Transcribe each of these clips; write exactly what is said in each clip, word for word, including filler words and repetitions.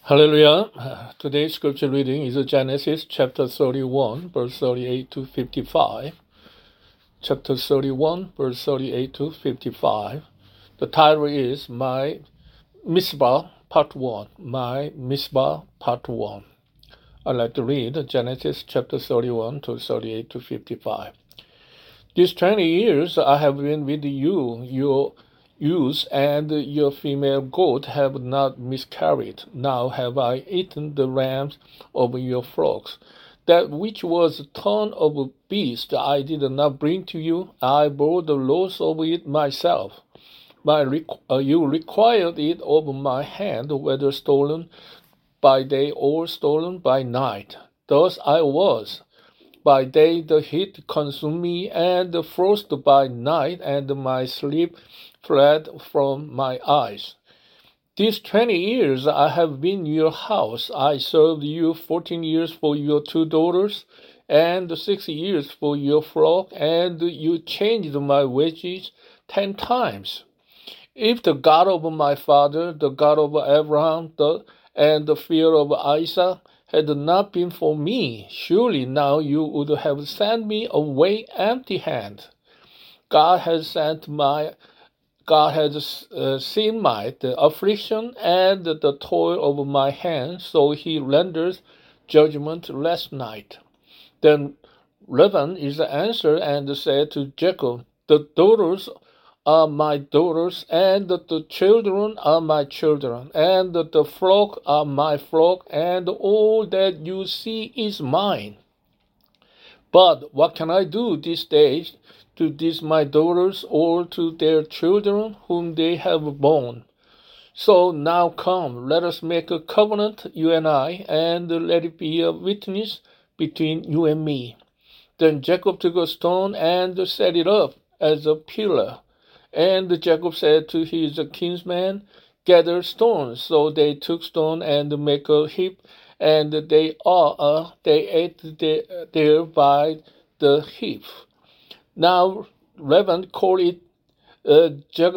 Hallelujah. Uh, Today's scripture reading is Genesis chapter thirty-one, verse thirty-eight to fifty-five. Chapter thirty-one, verse thirty-eight to fifty-five. The title is My Mizpah, Part one. My Mizpah, Part one. I'd like to read Genesis chapter thirty-one to thirty-eight to fifty-five. These twenty years I have been with you, your ewes and your female goat have not miscarried. Now have I eaten the rams of your flocks. That which was torn of a beast I did not bring to you. I bore the loss of it myself. My requ- uh, you required it of my hand, whether stolen by day or stolen by night. Thus I was. By day the heat consumed me, and the frost by night, and my sleep fled from my eyes. These twenty years I have been in your house. I served you fourteen years for your two daughters, and six years for your flock, and you changed my wages ten times. If the God of my father, the God of Abraham, the, and the fear of Isaac, had not been for me, surely now you would have sent me away empty-handed. God has sent my God has uh, seen my the affliction and the toil of my hands, so he renders judgment last night. Then Laban is answered and said to Jacob, The daughters are my daughters, and the children are my children, and the flock are my flock, and all that you see is mine. But what can I do this day to these my daughters, or to their children whom they have borne? So now come, let us make a covenant, you and I, and let it be a witness between you and me. Then Jacob took a stone and set it up as a pillar. And Jacob said to his kinsmen, Gather stones. So they took stone and make a heap, and they are uh, they ate there by the heap. Now Laban called it uh,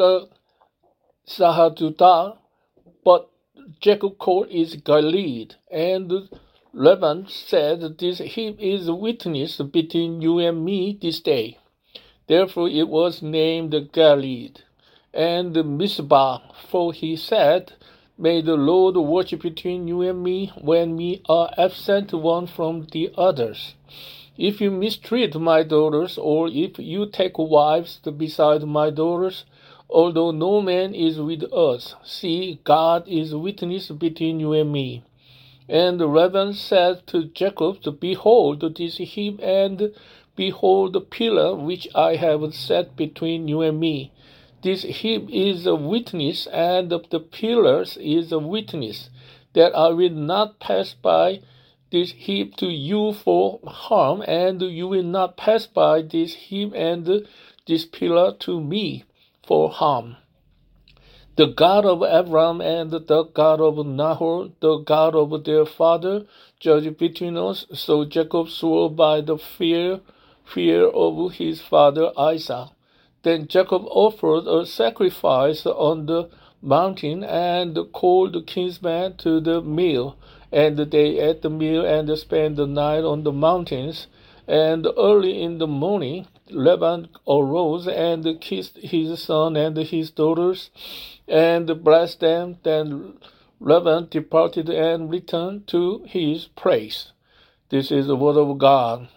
Jagar-Sahadutah, but Jacob called it Gilead. And Laban said, This heap is a witness between you and me this day. Therefore it was named Gilead. And Mizpah, for he said, May the Lord watch between you and me when we are absent one from the others. If you mistreat my daughters, or if you take wives beside my daughters, although no man is with us, see, God is witness between you and me. And Laban said to Jacob, Behold this heap, and behold the pillar which I have set between you and me. This heap is a witness, and the pillars is a witness, that I will not pass by this heap to you for harm, and you will not pass by this heap and this pillar to me for harm. The God of Abraham and the God of Nahor, the God of their father, judge between us. So Jacob swore by the fear, fear of his father Isaac. Then Jacob offered a sacrifice on the mountain and called the kinsmen to the meal. And they ate the meal and spent the night on the mountains. And early in the morning, Laban arose and kissed his son and his daughters and blessed them. Then Laban departed and returned to his place. This is the word of God.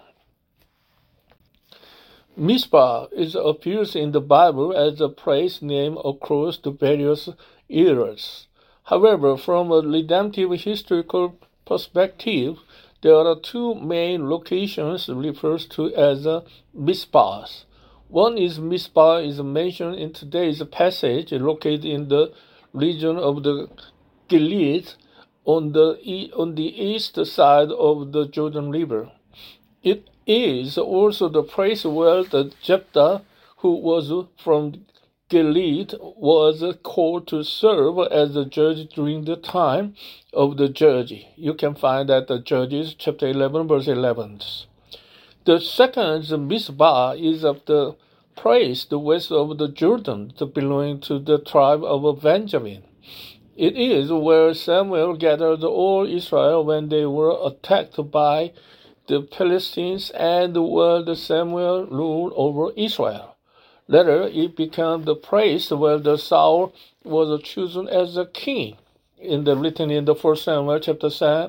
Mizpah is appears in the Bible as a place name across the various eras. However, from a redemptive historical perspective, there are two main locations referred to as Mizpahs. One is Mizpah is mentioned in today's passage, located in the region of the Gilead on the on the east side of the Jordan River. It is also the place where the Jephthah, who was from Gilead, was called to serve as a judge during the time of the judge. You can find that the Judges chapter eleven, verse eleven. The second Mizpah is of the place the west of the Jordan, belonging to the tribe of Benjamin. It is where Samuel gathered all Israel when they were attacked by the Philistines and where Samuel ruled over Israel. Later, it became the place where the Saul was chosen as a king. In the written in the First Samuel chapter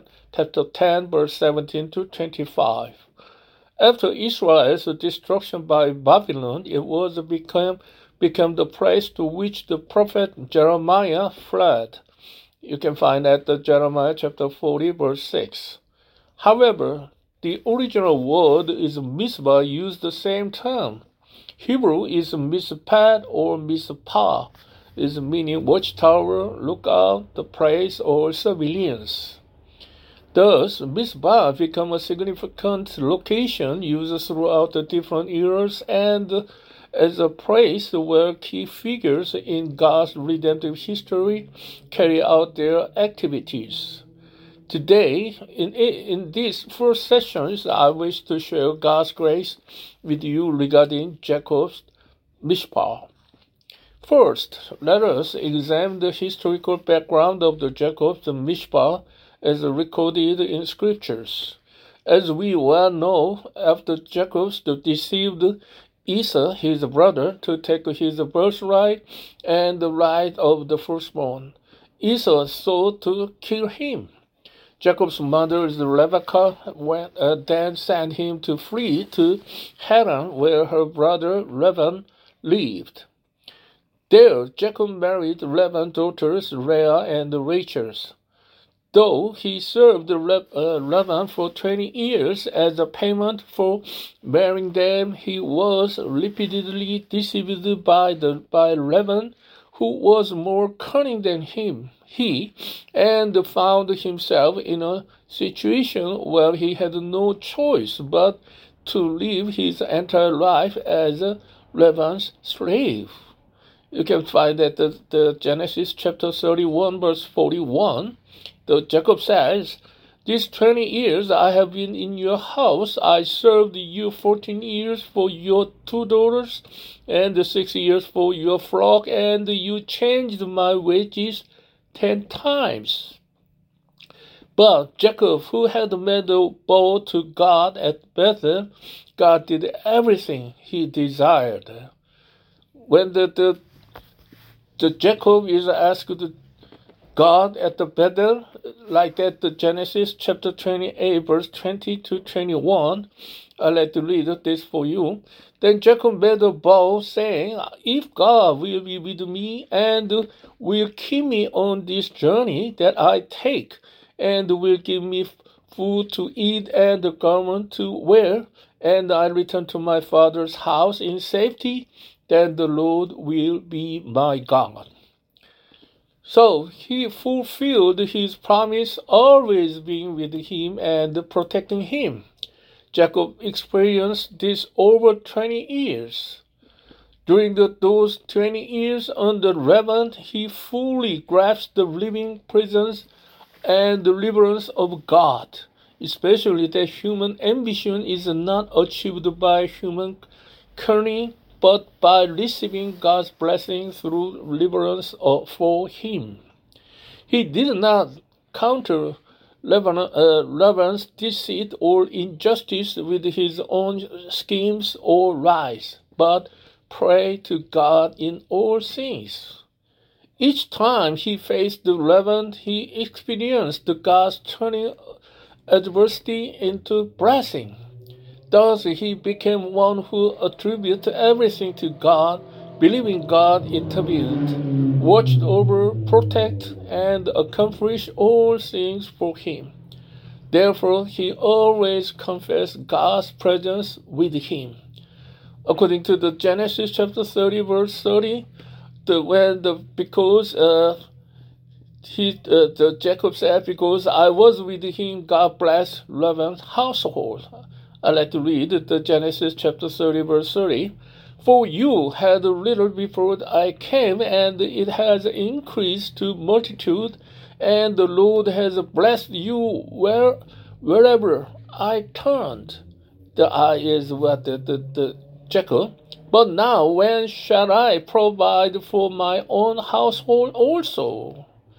ten, verse seventeen to twenty-five. After Israel's destruction by Babylon, it was become become the place to which the prophet Jeremiah fled. You can find that in Jeremiah chapter forty, verse six. However, the original word is Mizpah, used the same term. Hebrew is Mizpah or Mizpah, is meaning watchtower, lookout, the place, or surveillance. Thus, Mizpah became a significant location used throughout the different eras and as a place where key figures in God's redemptive history carry out their activities. Today, in, in these first sessions, I wish to share God's grace with you regarding Jacob's Mizpah. First, let us examine the historical background of the Jacob's Mizpah as recorded in scriptures. As we well know, after Jacob deceived Esau, his brother, to take his birthright and the right of the firstborn, Esau sought to kill him. Jacob's mother, Rebekah, went, uh, then sent him to flee to Haran, where her brother Laban lived. There, Jacob married Laban's daughters, Leah and Rachel. Though he served Laban for twenty years as a payment for marrying them, he was repeatedly deceived by, the, by Laban, who was more cunning than him. He and found himself in a situation where he had no choice but to live his entire life as Laban's slave. You can find that the, the Genesis chapter thirty-one, verse forty-one. The Jacob says, "These twenty years I have been in your house. I served you fourteen years for your two daughters, and six years for your flock, and you changed my wages ten times." But Jacob, who had made a vow to God at Bethel, God did everything he desired. When the, the, the Jacob is asked God at the Bethel, like that, the Genesis chapter twenty-eight, verse twenty to twenty-one. I'd like to read this for you. Then Jacob made a vow, saying, "If God will be with me and will keep me on this journey that I take, and will give me food to eat and a garment to wear, and I return to my father's house in safety, then the Lord will be my God." So he fulfilled his promise, always being with him and protecting him. Jacob experienced this over twenty years. During the, those twenty years under Laban, he fully grasped the living presence and deliverance of God, especially that human ambition is not achieved by human cunning, but by receiving God's blessing through deliverance for him. He did not counter Laban's deceit or injustice with his own schemes or lies, but prayed to God in all things. Each time he faced Laban, he experienced God's turning adversity into blessing. Thus he became one who attributed everything to God, believing God intervened, watched over, protected, and accomplished all things for him. Therefore, he always confessed God's presence with him. According to the Genesis chapter thirty, verse thirty, the when the because uh, he uh, the Jacob said, "Because I was with him, God blessed Laban's household." I'd like to read the Genesis chapter thirty, verse thirty. "For you had little before I came, and it has increased to multitude, and the Lord has blessed you where, wherever I turned." The I is what the, the, the Jacob. "But now when shall I provide for my own household also?"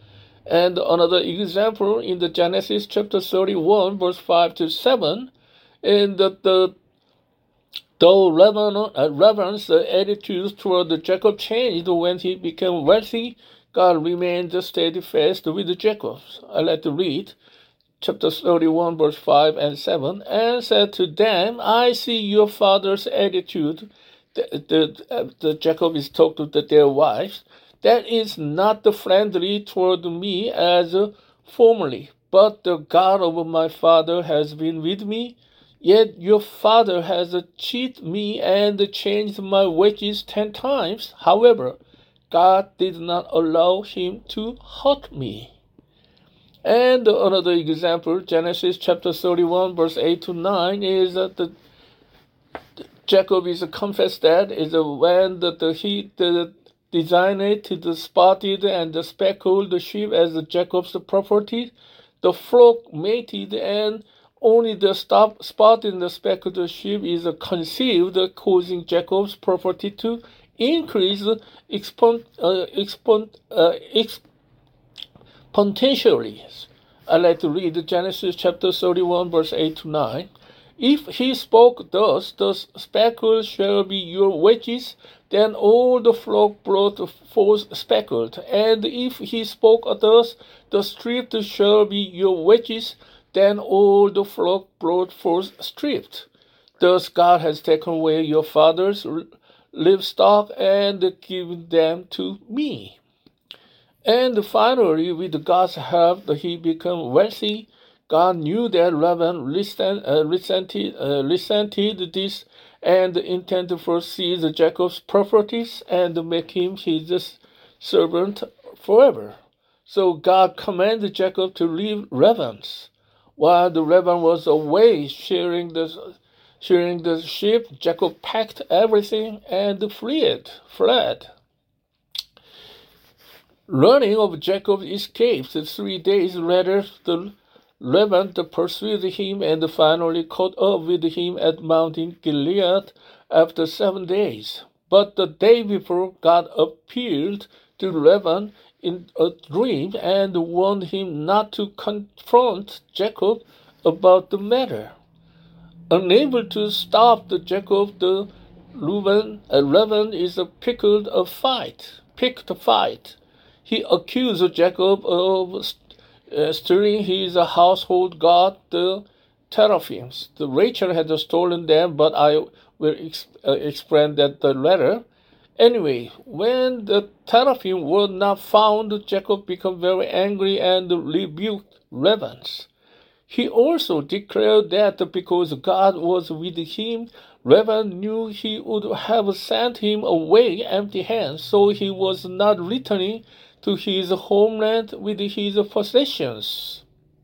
And another example in the Genesis chapter thirty-one, verse five to seven, in the, the though Laban's uh, attitude toward Jacob changed when he became wealthy, God remained steadfast with Jacob. I like to read chapter thirty-one, verse five and seven, and said to them, I see your father's attitude. The, the, uh, the Jacob is talking to their wives. That is not the friendly toward me as formerly, but the God of my father has been with me. Yet your father has cheated me and changed my wages ten times. However, God did not allow him to hurt me. And another example, Genesis chapter thirty-one, verse eight to nine, is that the Jacob is confessed that is when the, the he the designated the spotted and the speckled sheep as Jacob's property, the flock mated, and only the stop, spotted and the speckled sheep is conceived, causing Jacob's property to increase expon, uh, expon, uh, exponentially. I like to read Genesis chapter thirty-one, verse eight to nine. If he spoke thus, the speckled shall be your wages, then all the flock brought forth speckled. And if he spoke thus, the stripped shall be your wages, then all the flock brought forth stripped. Thus God has taken away your father's livestock and given them to me. And finally, with God's help, he became wealthy. God knew that Laban resented, uh, resented, uh, resented this and intended to seize Jacob's properties and make him his servant forever. So God commanded Jacob to leave Laban's. While the Laban was away sharing the, sharing the sheep, Jacob packed everything and fled. fled. Learning of Jacob's escape, three days later, the Laban pursued him and finally caught up with him at Mount Gilead after seven days. But the day before, God appeared to Laban in a dream and warned him not to confront Jacob about the matter. Unable to stop the Jacob, the Laban, uh, Laban is picked a fight. Picked a fight. He accused Jacob of uh, stealing his household god, the teraphims. The Rachel had stolen them, but I will ex- uh, explain that the later. Anyway, when the teraphim were not found, Jacob became very angry and rebuked Laban. He also declared that because God was with him, Laban knew he would have sent him away empty-handed, so he was not returning to his homeland with his possessions.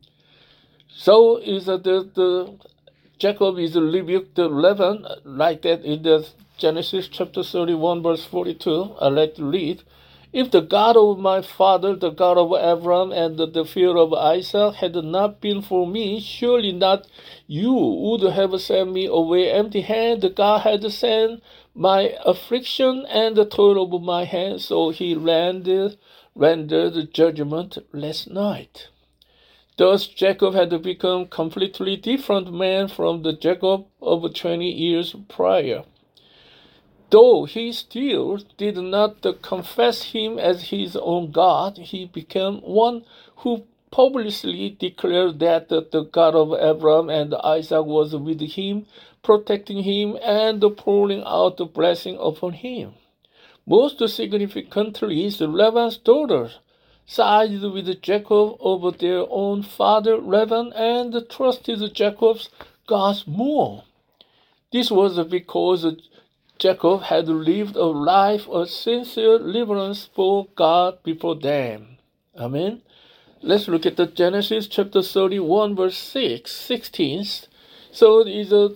So is the, the Jacob is rebuked Laban like that in the Genesis chapter thirty-one, verse forty-two. I like to read. If the God of my father, the God of Abraham, and the, the fear of Isaac had not been for me, surely not you would have sent me away empty-handed. God had sent my affliction and the toil of my hands, so he rendered, rendered judgment last night. Thus Jacob had become a completely different man from the Jacob of twenty years prior. Though he still did not confess him as his own God, he became one who publicly declared that the God of Abraham and Isaac was with him, protecting him and pouring out the blessing upon him. Most significantly, Laban's daughters sided with Jacob over their own father Laban and trusted Jacob's God more. This was because Jacob had lived a life of sincere reverence for God before them. Amen. Let's look at the Genesis chapter thirty-one, verse six, sixteen. So is a,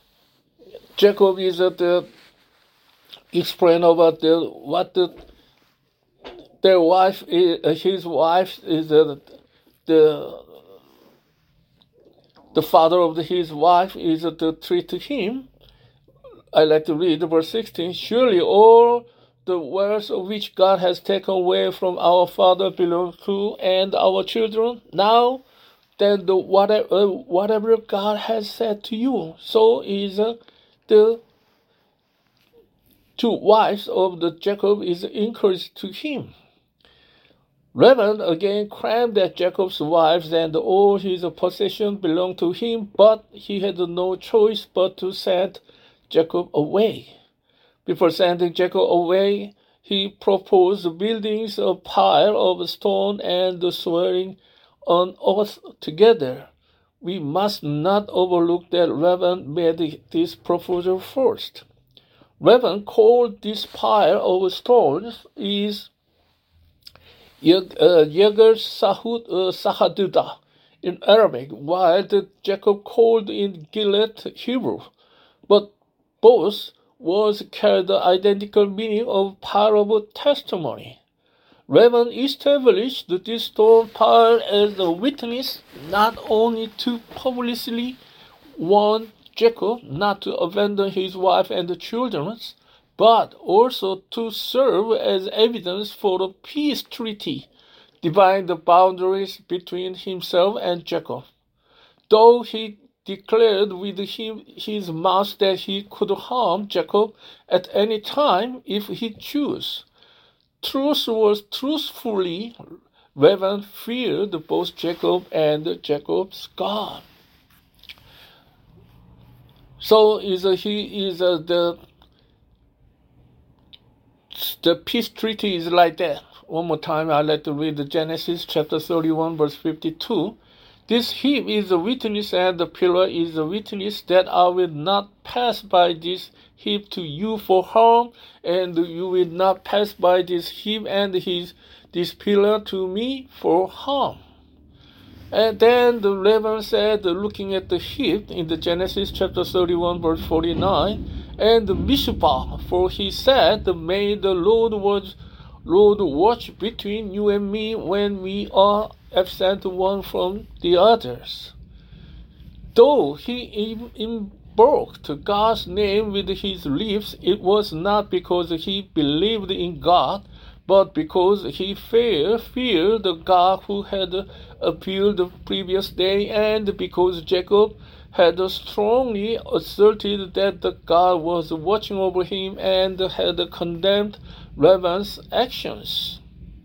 Jacob is a, the explain about the, what the, their wife is, his wife is a, the the father of the, his wife is a, to treat him. I like to read verse sixteen. Surely all the wealth which God has taken away from our father belongs to and our children. Now then, the whatever, uh, whatever God has said to you, so is uh, the two wives of the Jacob is encouraged to him. Laban again claimed that Jacob's wives and all his possessions belonged to him, but he had no choice but to send Jacob away. Before sending Jacob away, he proposed building a pile of stone and swearing on oath together. We must not overlook that Laban made this proposal first. Laban called this pile of stones is Yeger Sahaduda in Arabic, while the Jacob called in Gilead Hebrew. But both words carry the identical meaning of pile of testimony. Laban established this stone pile as a witness not only to publicly warn Jacob not to abandon his wife and the children, but also to serve as evidence for the peace treaty, dividing the boundaries between himself and Jacob. Though he declared with him, his mouth that he could harm Jacob at any time if he chose, truth was truthfully, Laban feared both Jacob and Jacob's God. So is uh, he is uh, the The peace treaty is like that. One more time, I'd like to read the Genesis chapter thirty-one, verse fifty-two. This heap is a witness, and the pillar is a witness that I will not pass by this heap to you for harm, and you will not pass by this heap and his this pillar to me for harm. And then the Laban said, looking at the heap in the Genesis chapter thirty-one, verse forty-nine, and the Mizpah, for he said, may the Lord watch, Lord watch between you and me when we are absent one from the others. Though he invoked God's name with his lips, it was not because he believed in God, but because he feared, feared the God who had appeared the previous day, and because Jacob had strongly asserted that the God was watching over him and had condemned Laban's actions.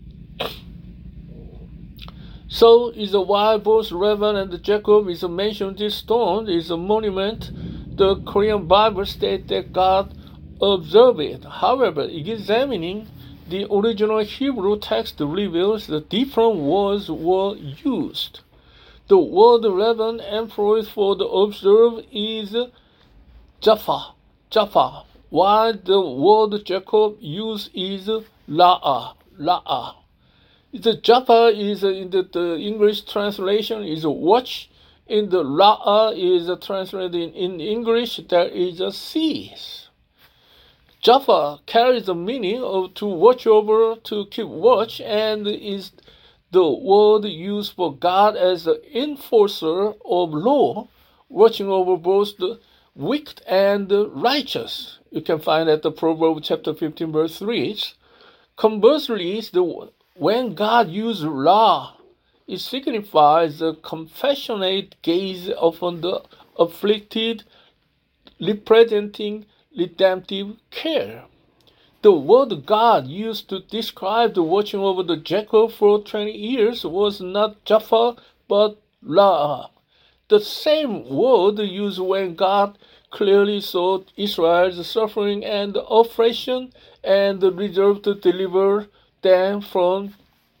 So is why both Laban and Jacob is mentioned. This stone is a monument. The Korean Bible states that God observed it. However, examining the original Hebrew text reveals that different words were used. The word Laban employs for the observe is Jaffa, Jaffa, while the word Jacob used is La'ah, La'ah. The Jaffa is in the, the English translation is watch. In the La'ah is translated in, in English there is a cease. Jaffa carries the meaning of to watch over, to keep watch, and is the word used for God as the enforcer of law, watching over both the wicked and the righteous. You can find that the Proverbs chapter fifteen, verse three. Conversely, the, when God used law, it signifies the compassionate gaze upon the afflicted, representing redemptive care. The word God used to describe the watching over the Jacob for twenty years was not Jaffa, but La'ah. The same word used when God clearly saw Israel's suffering and oppression and resolved to deliver them from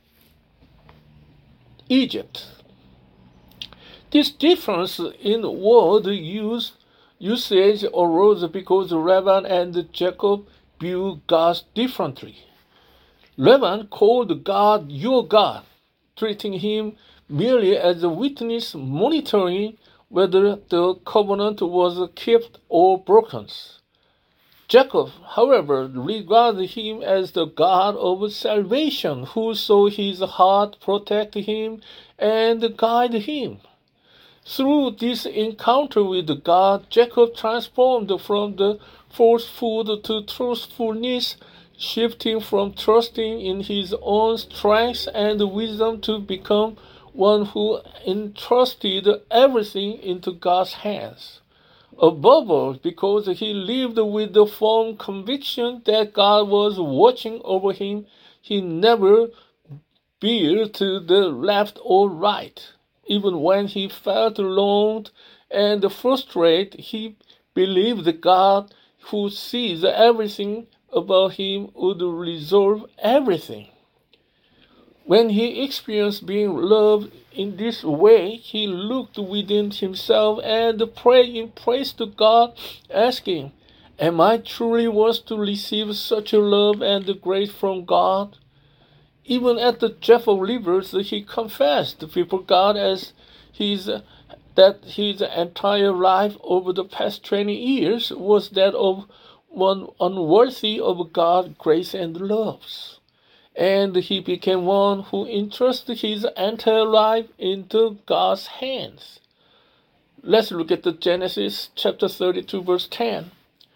Egypt. This difference in word use, usage arose because Laban and Jacob view God differently. Laban called God your God, treating him merely as a witness monitoring whether the covenant was kept or broken. Jacob, however, regarded him as the God of salvation, who saw his heart protect him and guide him. Through this encounter with God, Jacob transformed from the falsehood to truthfulness, shifting from trusting in his own strength and wisdom to become one who entrusted everything into God's hands. Above all, because he lived with the firm conviction that God was watching over him, he never veered to the left or right. Even when he felt alone and frustrated, he believed that God, who sees everything about him, would resolve everything. When he experienced being loved in this way, he looked within himself and prayed in praise to God, asking, "Am I truly worth to receive such a love and grace from God?" Even at the Jeff of Rivers, he confessed before God as his that his entire life over the past twenty years was that of one unworthy of God's grace and love. And he became one who entrusted his entire life into God's hands. Let's look at the Genesis chapter thirty-two, verse ten.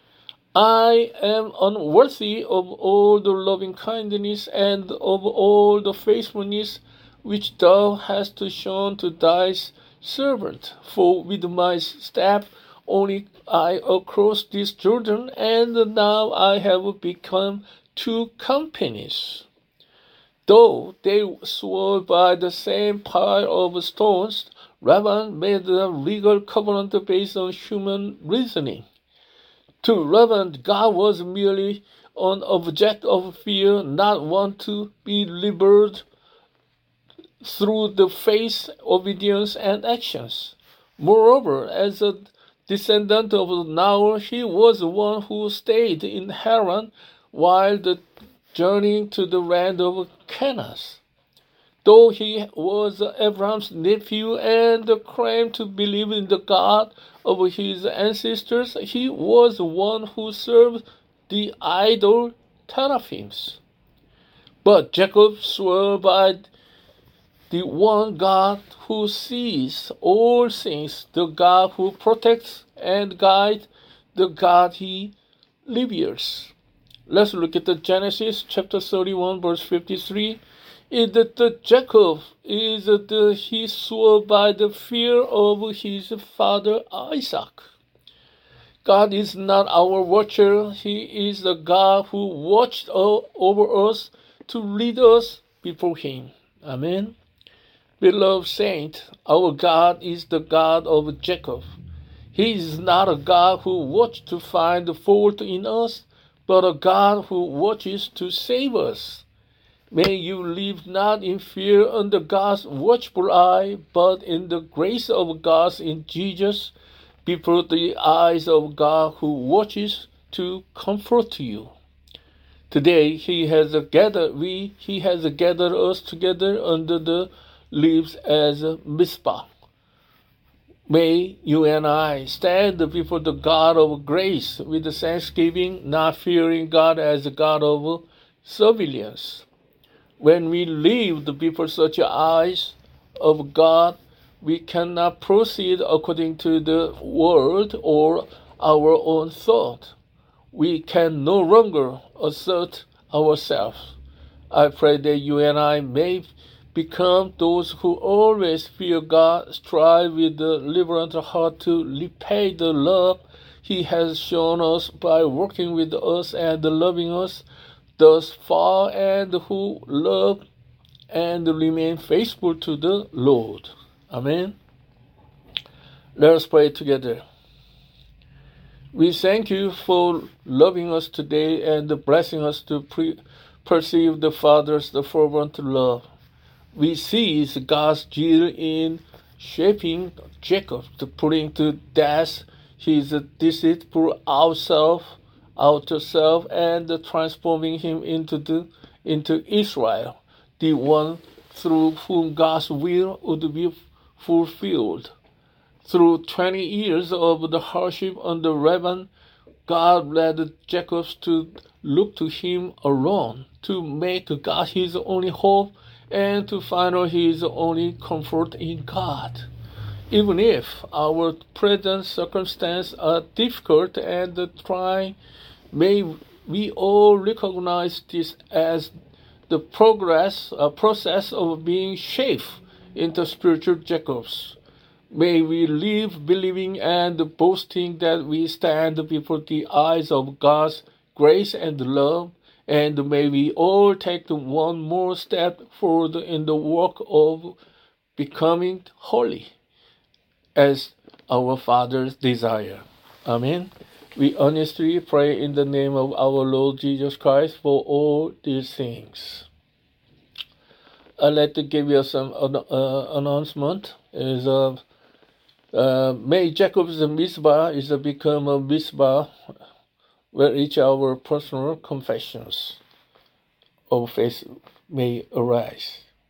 "I am unworthy of all the loving kindness and of all the faithfulness which thou hast shown to thy servant. For with my staff only I across this Jordan, and now I have become two companies." Though they swore by the same pile of stones, Laban made a legal covenant based on human reasoning. To Laban, God was merely an object of fear, not one to be libered through the faith, obedience, and actions. Moreover, as a descendant of Noah, he was one who stayed in Haran while the journeying to the land of Canaan. Though he was Abraham's nephew and claimed to believe in the God of his ancestors, he was one who served the idol teraphims. But Jacob swore by the one God who sees all things, the God who protects and guides, the God he reveres. Let's look at the Genesis chapter thirty-one, verse fifty-three. Is that the Jacob is the he swore by the fear of his father Isaac. God is not our watcher. He is the God who watched over us to lead us before him. Amen. Beloved saint, our God is the God of Jacob. He is not a God who watches to find the fault in us, but a God who watches to save us. May you live not in fear under God's watchful eye, but in the grace of God in Jesus, before the eyes of God who watches to comfort you. Today he has gathered we he has gathered us together under the leaves as a Mizpah. May you and I stand before the God of grace with thanksgiving, not fearing God as a God of surveillance. When we live before such eyes of God, we cannot proceed according to the world or our own thought. We can no longer assert ourselves. I pray that you and I may become those who always fear God, strive with a liberal heart to repay the love he has shown us by working with us and loving us thus far, and who love and remain faithful to the Lord. Amen. Let us pray together. We thank you for loving us today and blessing us to pre- perceive the Father's the fervent love. We see God's deal in shaping Jacob, to putting to death his deceitful outself, outer self, and transforming him into the into Israel, the one through whom God's will would be fulfilled. Through twenty years of the hardship under Laban, God led Jacob to look to him alone, to make God his only hope, and to find his only comfort in God. Even if our present circumstances are difficult and trying, may we all recognize this as the progress, uh, process of being shaped into spiritual Jacobs. May we live believing and boasting that we stand before the eyes of God's grace and love, and may we all take one more step forward in the work of becoming holy as our Father's desire. Amen. We earnestly pray in the name of our Lord Jesus Christ for all these things. I'd like to give you some uh, announcement. Is uh, uh, May Jacob's Mitzvah is uh, become a Mitzvah where each our personal confessions of faith may arise.